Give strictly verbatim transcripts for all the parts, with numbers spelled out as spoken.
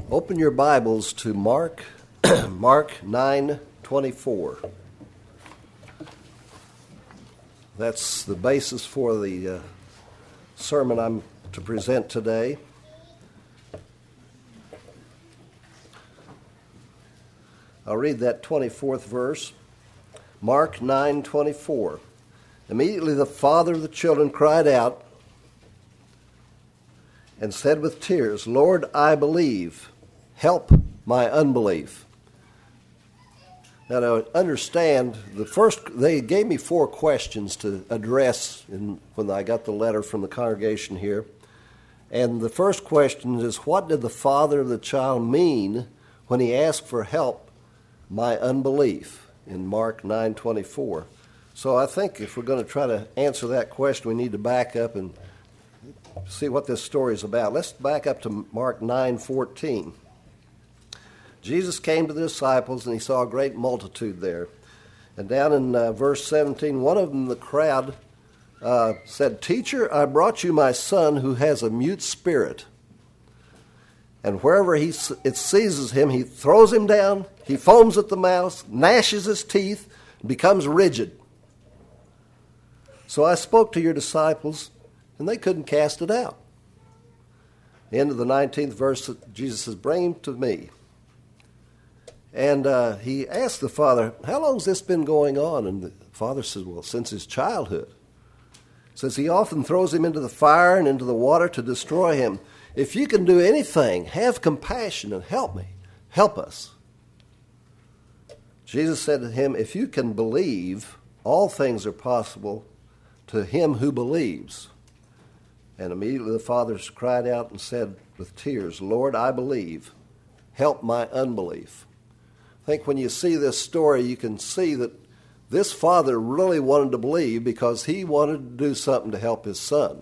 Open your Bibles to Mark, Mark nine twenty-four. That's the basis for the uh, sermon I'm to present today. I'll read that twenty-fourth verse. Mark nine twenty-four. Immediately the father of the children cried out and said with tears, "Lord, I believe. Help my unbelief." Now, to understand, the first they gave me four questions to address in, when I got the letter from the congregation here. And the first question is, what did the father of the child mean when he asked for help, my unbelief, in Mark nine twenty-four? So I think if we're going to try to answer that question, we need to back up and see what this story is about. Let's back up to Mark nine fourteen. Jesus came to the disciples, and he saw a great multitude there. And down in uh, verse seventeen, one of them, the crowd, uh, said, "Teacher, I brought you my son who has a mute spirit. And wherever he it seizes him, he throws him down, he foams at the mouth, gnashes his teeth, and becomes rigid. So I spoke to your disciples, and they couldn't cast it out." The end of the nineteenth verse, Jesus says, "Bring him to me." And uh, he asked the father, "How long has this been going on?" And the father says, "Well, since his childhood." Says he often throws him into the fire and into the water to destroy him. If you can do anything, have compassion and help me. Help us. Jesus said to him, "If you can believe, all things are possible to him who believes." And immediately the father cried out and said with tears, "Lord, I believe. Help my unbelief." I think when you see this story, you can see that this father really wanted to believe because he wanted to do something to help his son.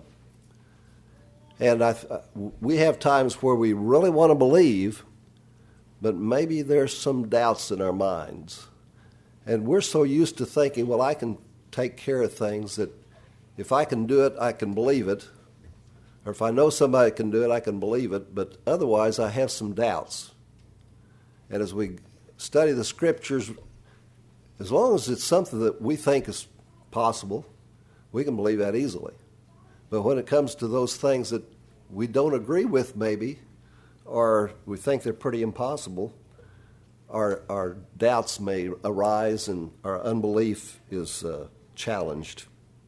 And I, we have times where we really want to believe, but maybe there's some doubts in our minds. And we're so used to thinking, well, I can take care of things that if I can do it, I can believe it. Or if I know somebody can do it, I can believe it. But otherwise, I have some doubts. And as we study the Scriptures, as long as it's something that we think is possible, we can believe that easily. But when it comes to those things that we don't agree with maybe, or we think they're pretty impossible, our, our doubts may arise and our unbelief is uh, challenged.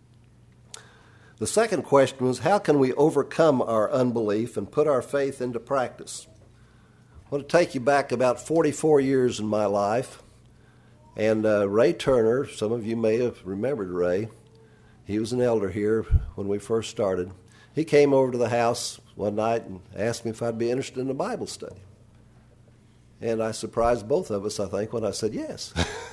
The second question was, how can we overcome our unbelief and put our faith into practice? I want to take you back about forty-four years in my life. And uh, Ray Turner, some of you may have remembered Ray. He was an elder here when we first started. He came over to the house one night and asked me if I'd be interested in a Bible study. And I surprised both of us, I think, when I said yes.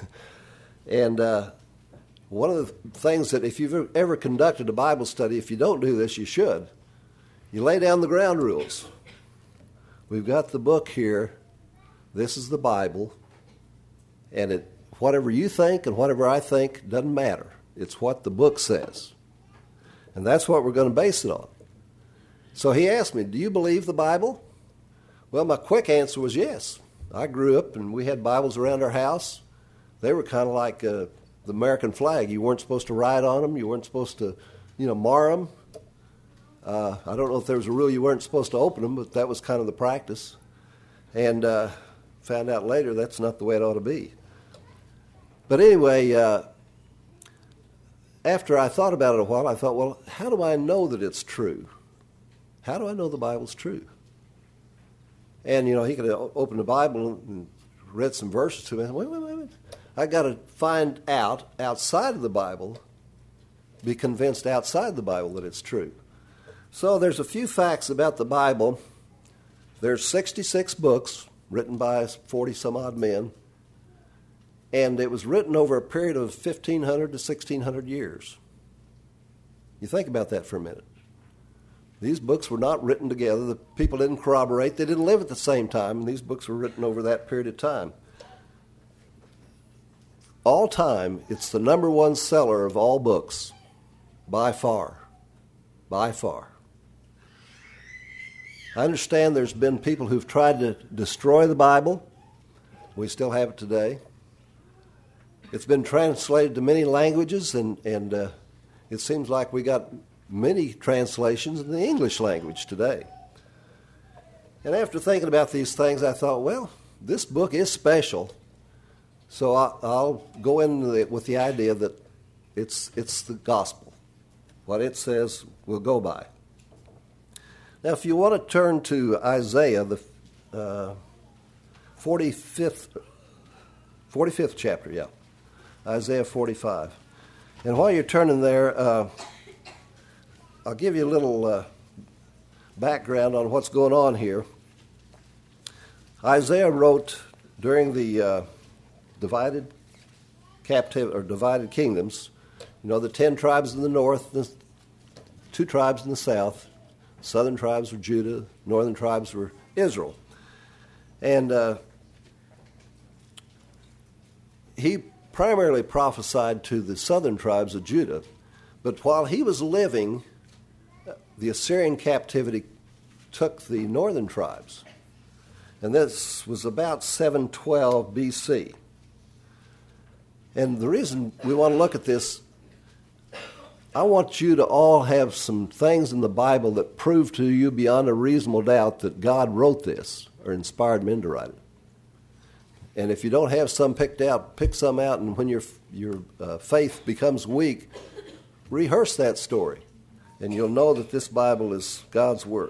and uh, one of the things that if you've ever conducted a Bible study, if you don't do this, you should. You lay down the ground rules. We've got the book here. This is the Bible. And it, whatever you think and whatever I think doesn't matter. It's what the book says. And that's what we're going to base it on. So he asked me, "Do you believe the Bible?" Well, my quick answer was yes. I grew up and we had Bibles around our house. They were kind of like uh, the American flag. You weren't supposed to write on them. You weren't supposed to, you know, mar them. Uh, I don't know if there was a rule you weren't supposed to open them, but that was kind of the practice. And uh, found out later that's not the way it ought to be. But anyway, uh, after I thought about it a while, I thought, well, how do I know that it's true? How do I know the Bible's true? And, you know, he could have opened the Bible and read some verses to me. Wait, wait, wait, wait. I got to find out outside of the Bible, be convinced outside the Bible that it's true. So there's a few facts about the Bible. There's sixty-six books written by forty-some-odd men. And it was written over a period of fifteen hundred to sixteen hundred years. You think about that for a minute. These books were not written together. The people didn't corroborate. They didn't live at the same time, and these books were written over that period of time. All time, it's the number one seller of all books, by far, by far. I understand there's been people who've tried to destroy the Bible. We still have it today. It's been translated to many languages, and, and uh, it seems like we got many translations in the English language today. And after thinking about these things, I thought, well, this book is special, so I, I'll go in with the idea that it's it's the gospel. What it says, we'll go by. Now, if you want to turn to Isaiah, the uh, forty-fifth, forty-fifth chapter, yeah, Isaiah forty-five. And while you're turning there, uh, I'll give you a little uh, background on what's going on here. Isaiah wrote during the uh, divided captive or divided kingdoms. You know, the ten tribes in the north, the two tribes in the south. Southern tribes were Judah, northern tribes were Israel. And uh, he primarily prophesied to the southern tribes of Judah. But while he was living, the Assyrian captivity took the northern tribes. And this was about seven twelve B C. And the reason we want to look at this, I want you to all have some things in the Bible that prove to you beyond a reasonable doubt that God wrote this or inspired men to write it. And if you don't have some picked out, pick some out, and when your your uh, faith becomes weak, rehearse that story, and you'll know that this Bible is God's Word.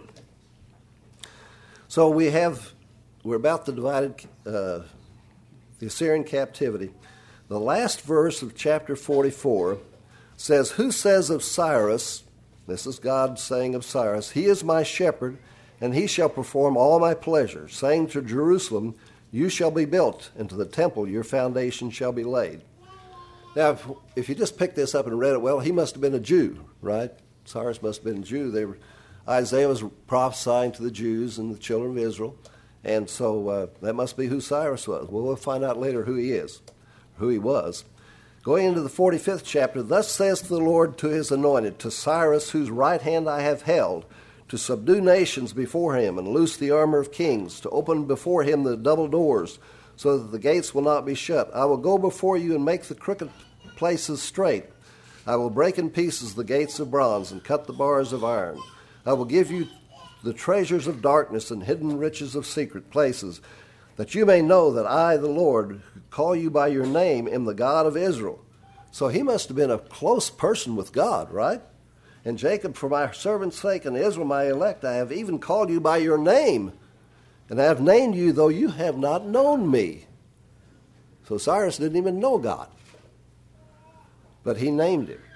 So we have, we're about the divided, uh, the Assyrian captivity. The last verse of chapter forty-four says, "Who says of Cyrus," this is God saying of Cyrus, "He is my shepherd, and he shall perform all my pleasure, saying to Jerusalem, you shall be built, and to the temple your foundation shall be laid." Now, if, if you just picked this up and read it, well, he must have been a Jew, right? Cyrus must have been a Jew. They were, Isaiah was prophesying to the Jews and the children of Israel, and so uh, that must be who Cyrus was. Well, we'll find out later who he is, who he was. Going into the forty-fifth chapter, "Thus saith the Lord to his anointed, to Cyrus, whose right hand I have held, to subdue nations before him, and loose the armor of kings, to open before him the double doors, so that the gates will not be shut. I will go before you and make the crooked places straight. I will break in pieces the gates of bronze and cut the bars of iron. I will give you the treasures of darkness and hidden riches of secret places, that you may know that I, the Lord, who call you by your name, am the God of Israel." So he must have been a close person with God, right? "And Jacob, for my servant's sake, and Israel, my elect, I have even called you by your name, and I have named you, though you have not known me." So Cyrus didn't even know God, but he named him.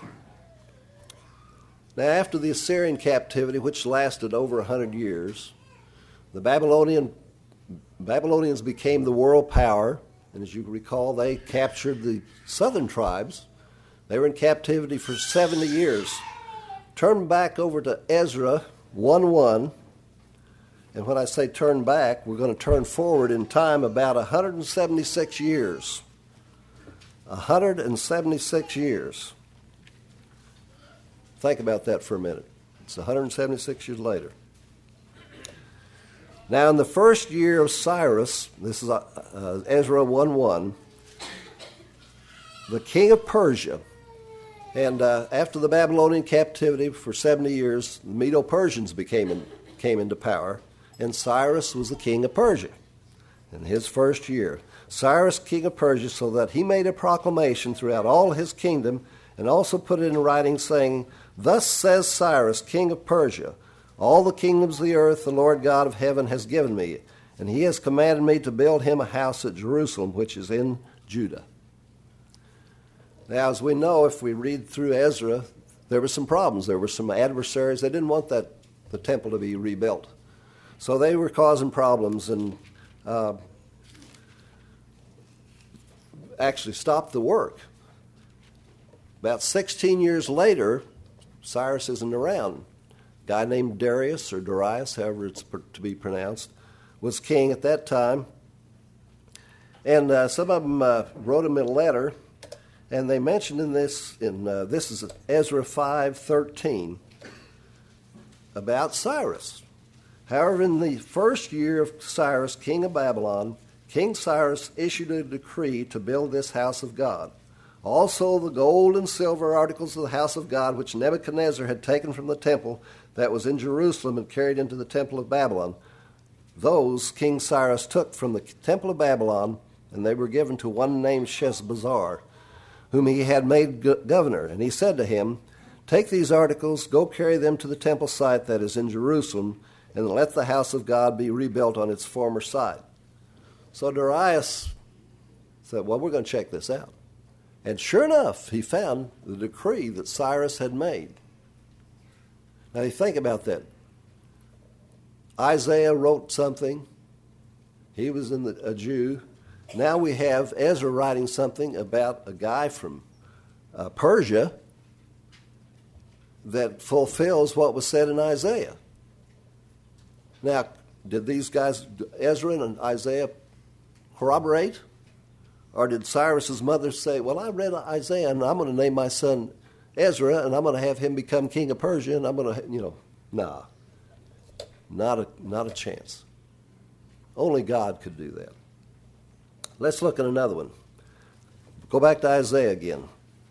Now, after the Assyrian captivity, which lasted over a hundred years, the Babylonian Babylonians became the world power, and as you recall, they captured the southern tribes. They were in captivity for seventy years. Turn back over to Ezra one one, and when I say turn back, we're going to turn forward in time about one hundred seventy-six years. one hundred seventy-six years. Think about that for a minute. It's one hundred seventy-six years later. Now, in the first year of Cyrus, this is uh, Ezra one one, the king of Persia, and uh, after the Babylonian captivity for seventy years, the Medo-Persians became in, came into power, and Cyrus was the king of Persia in his first year. Cyrus, king of Persia, so that he made a proclamation throughout all his kingdom, and also put it in writing, saying, "Thus says Cyrus, king of Persia, all the kingdoms of the earth the Lord God of heaven has given me, and he has commanded me to build him a house at Jerusalem, which is in Judah." Now, as we know, if we read through Ezra, there were some problems. There were some adversaries. They didn't want that the temple to be rebuilt. So they were causing problems and uh, actually stopped the work. About sixteen years later, Cyrus isn't around. A guy named Darius, or Darius, however it's to be pronounced, was king at that time. And uh, some of them uh, wrote him a letter, and they mentioned in this, in uh, this is Ezra five thirteen, about Cyrus, However, in the first year of Cyrus, king of Babylon, King Cyrus issued a decree to build this house of God. Also the gold and silver articles of the house of God, which Nebuchadnezzar had taken from the temple that was in Jerusalem and carried into the temple of Babylon, those King Cyrus took from the temple of Babylon, and they were given to one named Sheshbazzar, whom he had made governor. And he said to him, "Take these articles, go carry them to the temple site that is in Jerusalem, and let the house of God be rebuilt on its former site." So Darius said, well, we're going to check this out. And sure enough, he found the decree that Cyrus had made. Now you think about that. Isaiah wrote something. He was in the, a Jew. Now we have Ezra writing something about a guy from uh, Persia that fulfills what was said in Isaiah. Now, did these guys, Ezra and Isaiah, corroborate? Or did Cyrus's mother say, well, I read Isaiah and I'm going to name my son Ezra and I'm going to have him become king of Persia and I'm going to, you know, nah. Not a, not a chance. Only God could do that. Let's look at another one. Go back to Isaiah again.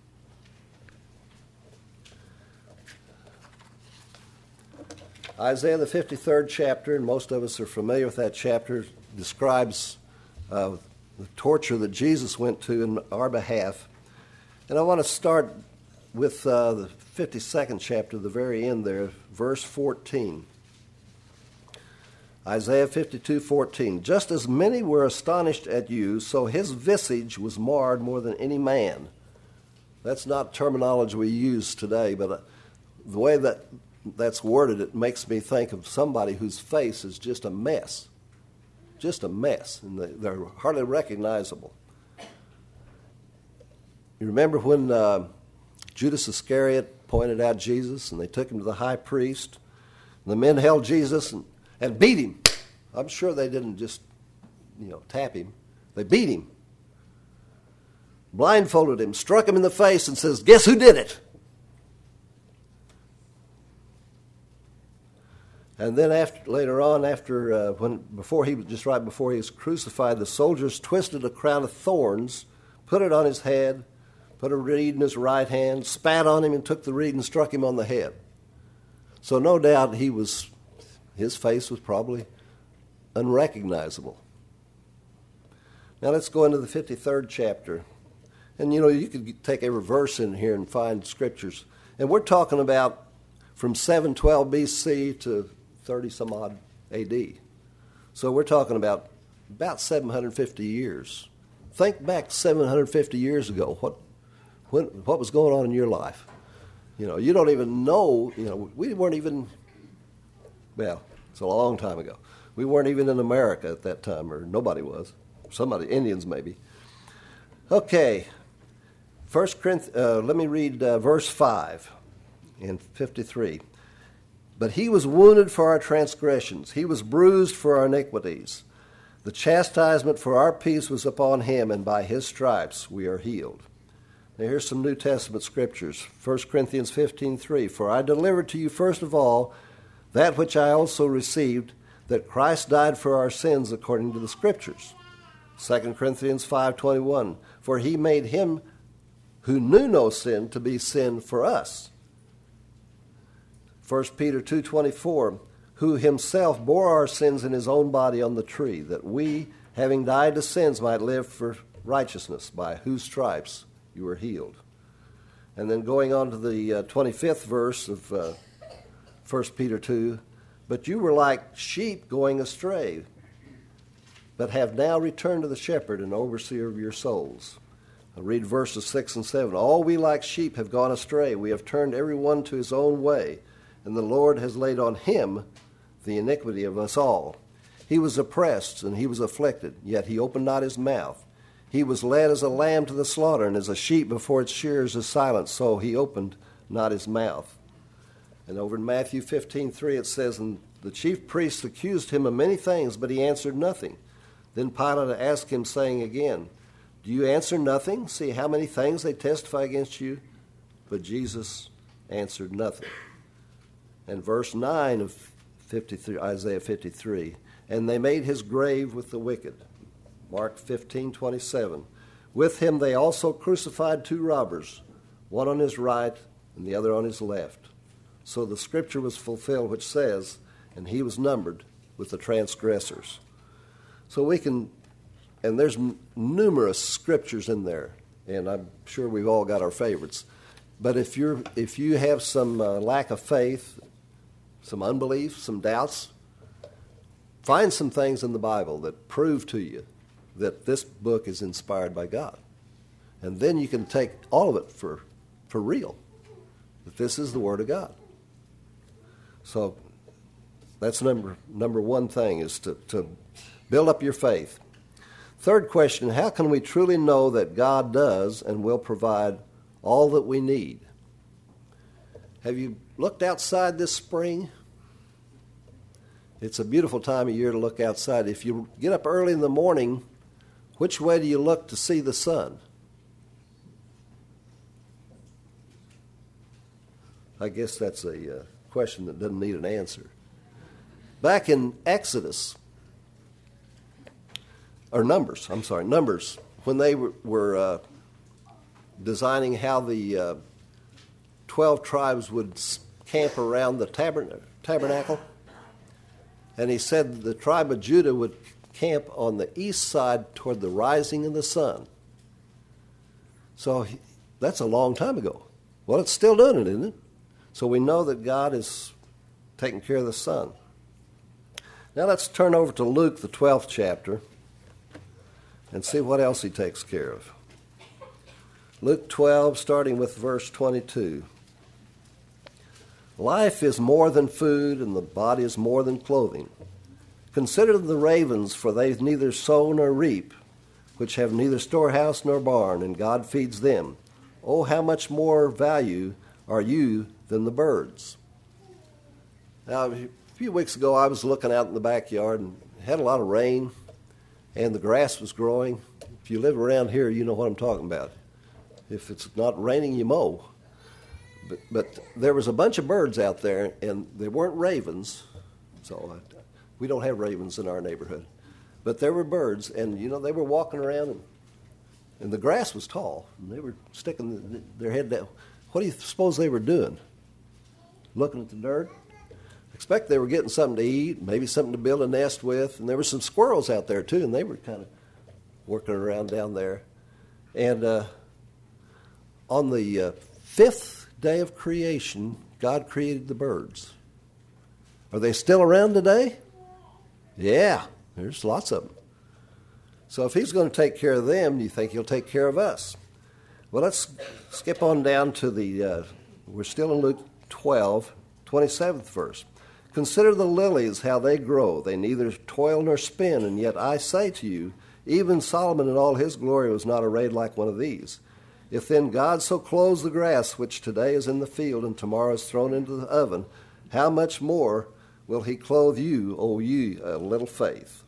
Isaiah, the fifty-third chapter, and most of us are familiar with that chapter, describes uh, the torture that Jesus went to in our behalf. And I want to start with uh, the fifty-second chapter, the very end there, verse fourteen. Isaiah fifty-two fourteen. Just as many were astonished at you, so his visage was marred more than any man. That's not terminology we use today, but uh, the way that that's worded, it makes me think of somebody whose face is just a mess. Just a mess, and they're hardly recognizable. You remember when uh, Judas Iscariot pointed out Jesus, and they took him to the high priest, and the men held Jesus and, and beat him. I'm sure they didn't just, you know, tap him. They beat him, blindfolded him, struck him in the face, and says, "Guess who did it?" And then after, later on, after uh, when before he just right before he was crucified, the soldiers twisted a crown of thorns, put it on his head, put a reed in his right hand, spat on him, and took the reed and struck him on the head. So no doubt he was, his face was probably unrecognizable. Now let's go into the fifty-third chapter, and you know you could take every verse in here and find scriptures, and we're talking about from seven twelve B C to thirty some odd A D. So we're talking about about seven hundred fifty years. Think back seven hundred fifty years ago. What when, what was going on in your life? You know, you don't even know, you know, we weren't even, well, it's a long time ago. We weren't even in America at that time, or nobody was. Somebody, Indians maybe. Okay, First Corinthians, uh, let me read uh, verse five in fifty-three. But he was wounded for our transgressions. He was bruised for our iniquities. The chastisement for our peace was upon him, and by his stripes we are healed. Now here's some New Testament scriptures. First Corinthians fifteen three. For I delivered to you first of all that which I also received, that Christ died for our sins according to the scriptures. Second Corinthians five twenty-one. For he made him who knew no sin to be sin for us. First Peter two twenty-four, who himself bore our sins in his own body on the tree, that we, having died to sins, might live for righteousness, by whose stripes you were healed. And then going on to the uh, twenty-fifth verse of uh, First Peter two, but you were like sheep going astray, but have now returned to the shepherd and overseer of your souls. I'll read verses six and seven. All we like sheep have gone astray. We have turned every one to his own way, and the Lord has laid on him the iniquity of us all. He was oppressed and he was afflicted, yet he opened not his mouth. He was led as a lamb to the slaughter, and as a sheep before its shearers is silent, so he opened not his mouth. And over in Matthew fifteen three it says, and the chief priests accused him of many things, but he answered nothing. Then Pilate asked him, saying again, do you answer nothing? See how many things they testify against you? But Jesus answered nothing. And verse nine of fifty-three, Isaiah fifty-three. And they made his grave with the wicked. Mark fifteen twenty-seven. With him they also crucified two robbers, one on his right and the other on his left. So the scripture was fulfilled which says, and he was numbered with the transgressors. So we can, and there's n- numerous scriptures in there, and I'm sure we've all got our favorites. But if you're if you have some uh, lack of faith, some unbelief, some doubts, find some things in the Bible that prove to you that this book is inspired by God. And then you can take all of it for, for real, that this is the Word of God. So that's number number one thing, is to, to build up your faith. Third question, how can we truly know that God does and will provide all that we need? Have you looked outside this spring? It's a beautiful time of year to look outside. If you get up early in the morning, which way do you look to see the sun? I guess that's a uh, question that doesn't need an answer. Back in Exodus, or Numbers, I'm sorry, Numbers, when they were, were uh, designing how the uh, twelve tribes would camp around the tabern- tabernacle, and he said the tribe of Judah would camp on the east side toward the rising of the sun. So he, that's a long time ago. Well, it's still doing it, isn't it? So we know that God is taking care of the sun. Now let's turn over to Luke, the twelfth chapter, and see what else he takes care of. Luke twelve, starting with verse twenty-two. Life is more than food, and the body is more than clothing. Consider the ravens, for they neither sow nor reap, which have neither storehouse nor barn, and God feeds them. Oh, how much more value are you than the birds? Now, a few weeks ago, I was looking out in the backyard and had a lot of rain, and the grass was growing. If you live around here, you know what I'm talking about. If it's not raining, you mow. But, but there was a bunch of birds out there, and they weren't ravens, so I, we don't have ravens in our neighborhood. But there were birds, and, you know, they were walking around, and, and the grass was tall, and they were sticking their head down. What do you suppose they were doing? Looking at the dirt? I expect they were getting something to eat, maybe something to build a nest with, and there were some squirrels out there, too, and they were kind of working around down there. And uh, on the uh, fifth day of creation, God created the birds. Are they still around today? Yeah, there's lots of them. So if he's going to take care of them, do you think he'll take care of us? Well, let's skip on down to the, uh, we're still in Luke twelve, twenty-seventh verse. Consider the lilies, how they grow. They neither toil nor spin, and yet I say to you, even Solomon in all his glory was not arrayed like one of these. If then God so clothes the grass, which today is in the field and tomorrow is thrown into the oven, how much more will he clothe you, O ye of little faith?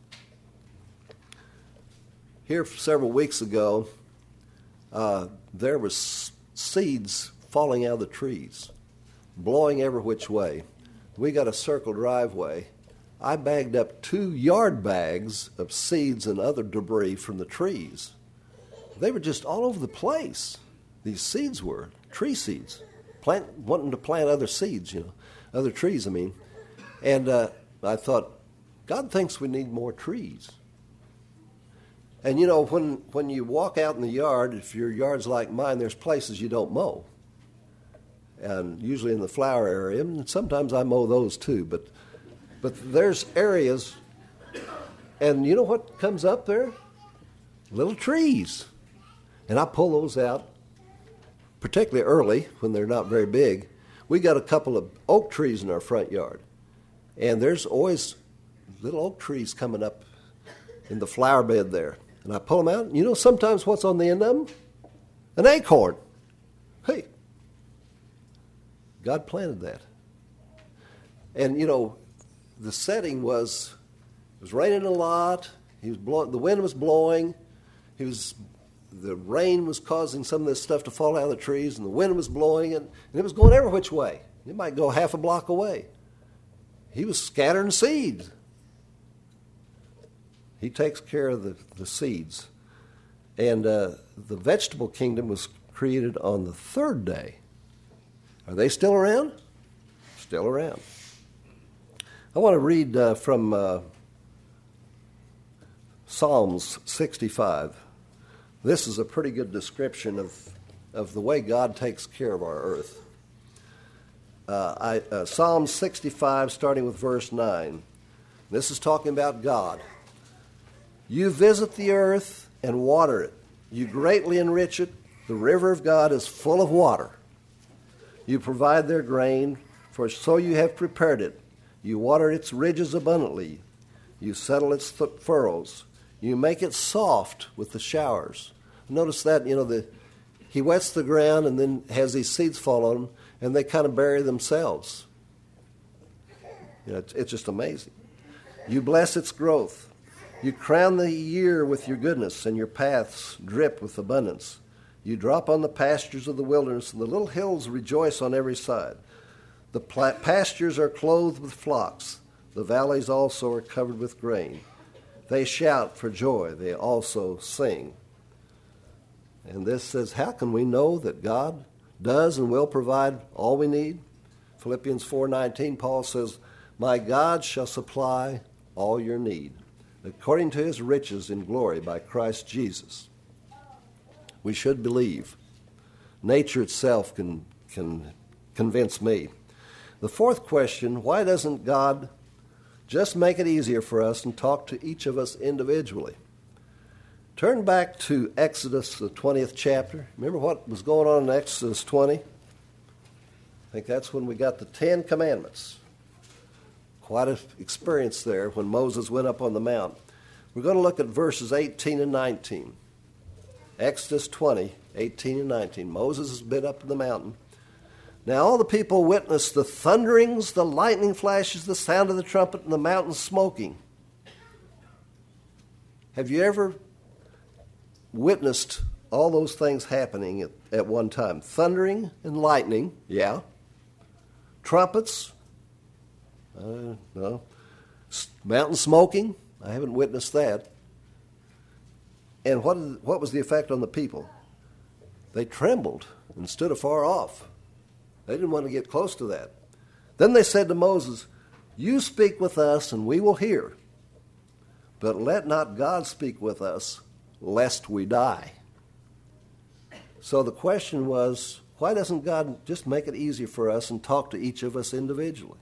Here several weeks ago, uh, there was seeds falling out of the trees, blowing every which way. We got a circle driveway. I bagged up two yard bags of seeds and other debris from the trees. They were just all over the place. These seeds were, tree seeds, plant, wanting to plant other seeds, you know, other trees, I mean. And uh, I thought, God thinks we need more trees. And, you know, when, when you walk out in the yard, if your yard's like mine, there's places you don't mow. And usually in the flower area, and sometimes I mow those too, but but there's areas, and you know what comes up there? Little trees. And I pull those out, particularly early when they're not very big. We got a couple of oak trees in our front yard, and there's always little oak trees coming up in the flower bed there. And I pull them out, and you know sometimes what's on the end of them? An acorn. Hey, God planted that. And, you know, the setting was, it was raining a lot. He was blowing, the wind was blowing. He was, the rain was causing some of this stuff to fall out of the trees, and the wind was blowing it, and it was going every which way. It might go half a block away. he was scattering seeds. He takes care of the, the seeds. And uh, the vegetable kingdom was created on the third day. Are they still around? Still around. I want to read uh, from uh, Psalms sixty-five. This is a pretty good description of, of the way God takes care of our earth. Uh, I, uh, Psalm sixty-five, starting with verse nine. This is talking about God. You visit the earth and water it. You greatly enrich it. The river of God is full of water. You provide their grain, for so you have prepared it. You water its ridges abundantly. You settle its th- furrows. You make it soft with the showers. Notice that, you know, the, he wets the ground and then has these seeds fall on them, and they kind of bury themselves. You know, it's, it's just amazing. You bless its growth. You crown the year with your goodness, and your paths drip with abundance. You drop on the pastures of the wilderness, and the little hills rejoice on every side. The pla- pastures are clothed with flocks. The valleys also are covered with grain. They shout for joy. They also sing. And this says, how can we know that God does and will provide all we need? Philippians four nineteen, Paul says, my God shall supply all your need, according to his riches in glory by Christ Jesus. We should believe. Nature itself can, can convince me. The fourth question, why doesn't God just make it easier for us and talk to each of us individually? Turn back to Exodus, the twentieth chapter. Remember what was going on in Exodus twenty? I think that's when we got the Ten Commandments. Quite an experience there when Moses went up on the mount. We're going to look at verses eighteen and nineteen. Exodus twenty, eighteen and nineteen. Moses has been up in the mountain. Now all the people witnessed the thunderings, the lightning flashes, the sound of the trumpet, and the mountain smoking. Have you ever witnessed all those things happening at, at one time? Thundering and lightning, yeah. Trumpets, uh, no. S- mountain smoking, I haven't witnessed that. And what, what was the effect on the people? They trembled and stood afar off. They didn't want to get close to that. Then they said to Moses, you speak with us and we will hear, but let not God speak with us, lest we die. So the question was, why doesn't God just make it easier for us and talk to each of us individually?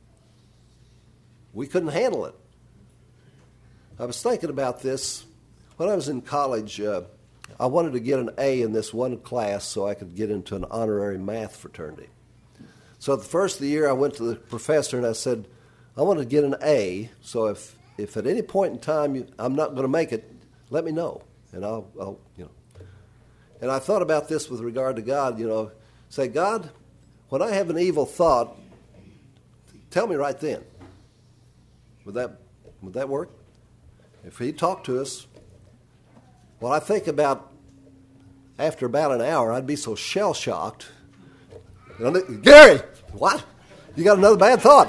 We couldn't handle it. I was thinking about this. When I was in college, uh, I wanted to get an A in this one class so I could get into an honorary math fraternity. So the first of the year, I went to the professor and I said, I want to get an A, so if, if at any point in time you, I'm not going to make it, let me know, and I'll, I'll, you know. And I thought about this with regard to God, you know, say, God, when I have an evil thought, tell me right then. Would that, would that work? If he talked to us, well, I think about, after about an hour, I'd be so shell-shocked. Gary, what? You got another bad thought.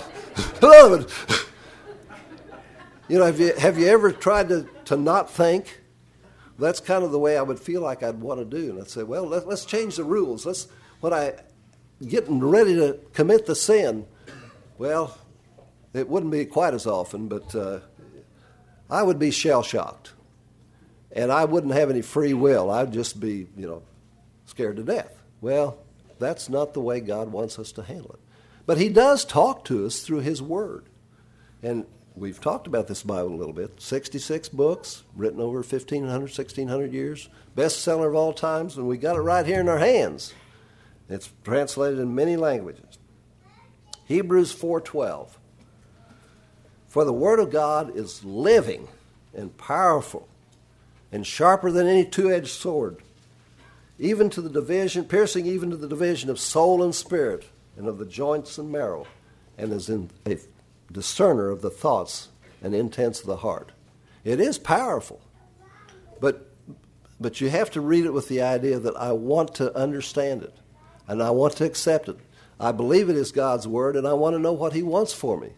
You know, have you have you ever tried to, to not think? That's kind of the way I would feel like I'd want to do. And I'd say, well, let, let's change the rules. Let's when I getting ready to commit the sin, well, it wouldn't be quite as often, but uh, I would be shell-shocked. And I wouldn't have any free will. I'd just be, you know, scared to death. Well, that's not the way God wants us to handle it. But he does talk to us through his word. And we've talked about this Bible a little bit. sixty-six books, written over fifteen hundred, sixteen hundred years. Bestseller of all times, and we got it right here in our hands. It's translated in many languages. Hebrews four twelve. For the word of God is living and powerful and sharper than any two-edged sword, even to the division, piercing even to the division of soul and spirit, and of the joints and marrow, and is in a discerner of the thoughts and intents of the heart. It is powerful, but but you have to read it with the idea that I want to understand it, and I want to accept it. I believe it is God's word, and I want to know what he wants for me.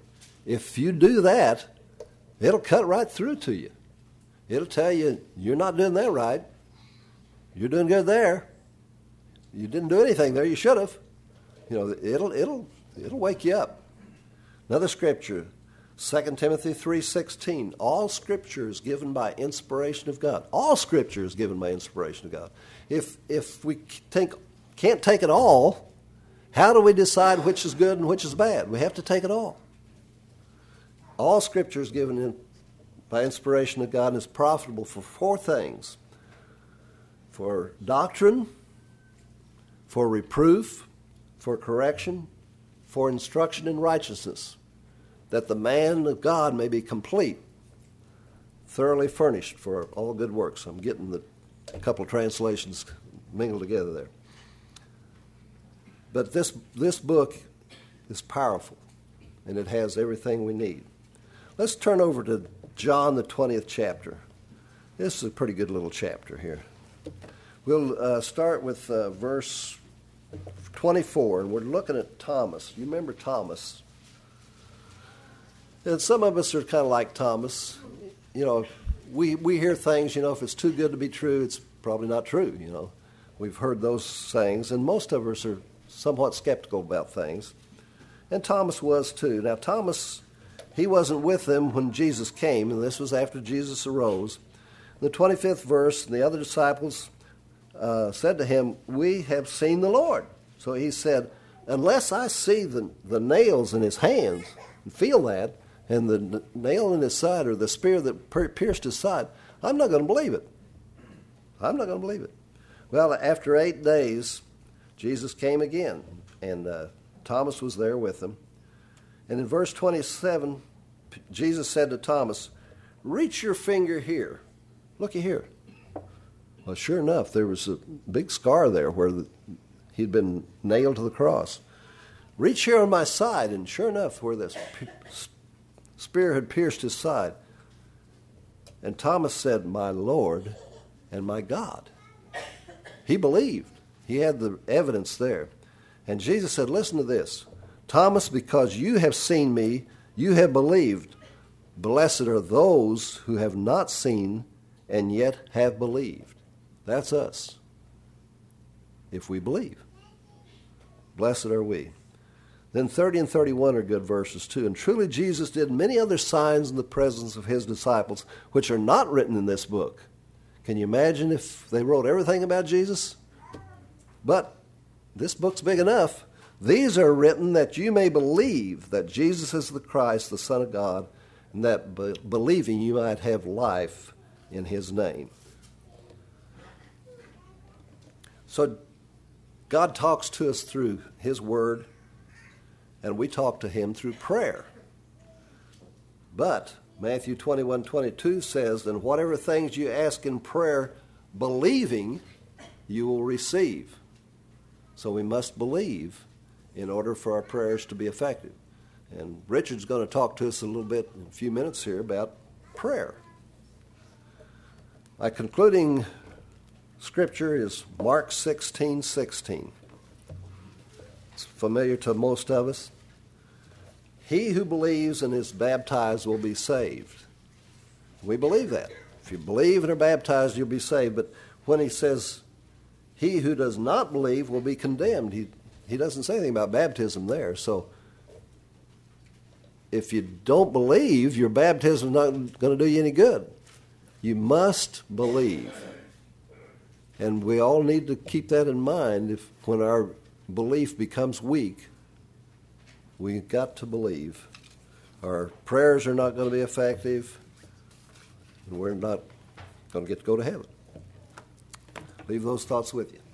if you do that, it'll cut right through to you. It'll tell you, you're not doing that right. You're doing good there. You didn't do anything there. You should have. You know, it'll it'll it'll wake you up. Another scripture, Second Timothy three sixteen. All scripture is given by inspiration of God. All scripture is given by inspiration of God. If if we think, can't take it all, how do we decide which is good and which is bad? We have to take it all. All scripture is given in, by inspiration of God and is profitable for four things: for doctrine, for reproof, for correction, for instruction in righteousness, that the man of God may be complete, thoroughly furnished for all good works. I'm getting the a couple of translations mingled together there. But this this book is powerful, and it has everything we need. Let's turn over to John, the twentieth chapter. This is a pretty good little chapter here. We'll uh, start with uh, verse twenty-four, and we're looking at Thomas. You remember Thomas? And some of us are kind of like Thomas. You know, we we hear things, you know, if it's too good to be true, it's probably not true, you know. We've heard those sayings, and most of us are somewhat skeptical about things. And Thomas was too. Now, Thomas, he wasn't with them when Jesus came, and this was after Jesus arose. In the twenty-fifth verse, the other disciples uh, said to him, "We have seen the Lord." So he said, "Unless I see the, the nails in his hands and feel that, and the n- nail in his side, or the spear that per- pierced his side, I'm not going to believe it. I'm not going to believe it." Well, after eight days, Jesus came again, and uh, Thomas was there with him. And in verse twenty-seven, Jesus said to Thomas, "Reach your finger here. Looky here." Well, sure enough, there was a big scar there where the, he'd been nailed to the cross. "Reach here on my side," and sure enough, where this spear had pierced his side. And Thomas said, "My Lord and my God." He believed. He had the evidence there. And Jesus said, "Listen to this. Thomas, because you have seen me, you have believed. Blessed are those who have not seen and yet have believed." That's us, if we believe. Blessed are we. Then thirty and thirty-one are good verses too. "And truly Jesus did many other signs in the presence of his disciples, which are not written in this book." Can you imagine if they wrote everything about Jesus? But this book's big enough. "These are written that you may believe that Jesus is the Christ, the Son of God, and that be- believing you might have life in his name." So God talks to us through his word, and we talk to him through prayer. But Matthew twenty-one twenty-two says, "And whatever things you ask in prayer, believing, you will receive." So we must believe in order for our prayers to be effective. And Richard's going to talk to us a little bit in a few minutes here about prayer. My concluding scripture is Mark sixteen sixteen. It's familiar to most of us. "He who believes and is baptized will be saved." We believe that. If you believe and are baptized, you'll be saved. But when he says, "He who does not believe will be condemned," he, he doesn't say anything about baptism there. So if you don't believe, your baptism is not going to do you any good. You must believe. And we all need to keep that in mind. If when our belief becomes weak, we've got to believe. Our prayers are not going to be effective, and we're not going to get to go to heaven. Leave those thoughts with you.